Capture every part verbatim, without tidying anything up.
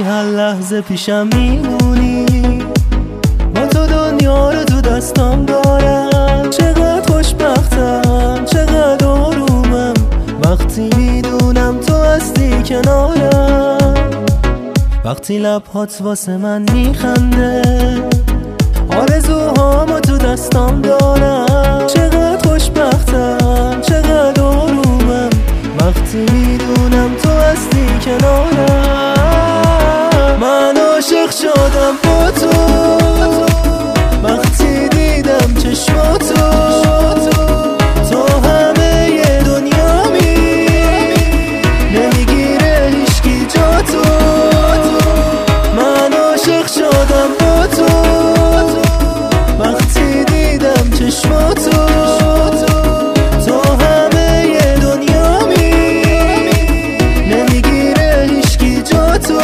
هر لحظه پیشم میمونی، با تو دنیا رو تو دستام دارم. چقدر خوشبختم، چقدر آرومم وقتی میدونم تو هستی کنارم. وقتی لبهات واسه من میخنده، آرزوهامو تو دستام دارم. چقدر خوشبختم، چقدر آرومم وقتی میدونم تو هستی کنارم. من عاشق شدم با تو وقتی دیدم چشماتو، تو همه دنیامی، نمیگیره هیچکی جاتو. من عاشق شدم با تو وقتی دیدم چشماتو، تو همه دنیامی، نمیگیره هیچکی جاتو.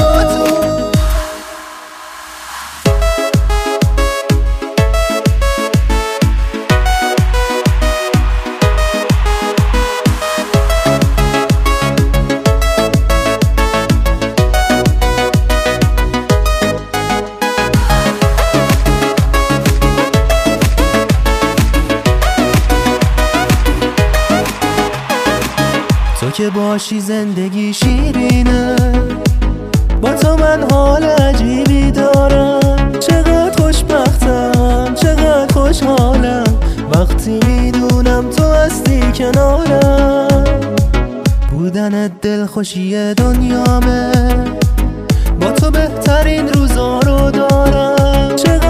تو که باشی زندگی شیرینه، با تو من حال عجیبی دارم. چقدر خوشبختم، چقدر خوشحالم وقتی میدونم تو هستی کنارم. بودن دلخوشی دنیامه، با تو بهترین روزا رو دارم. چقدر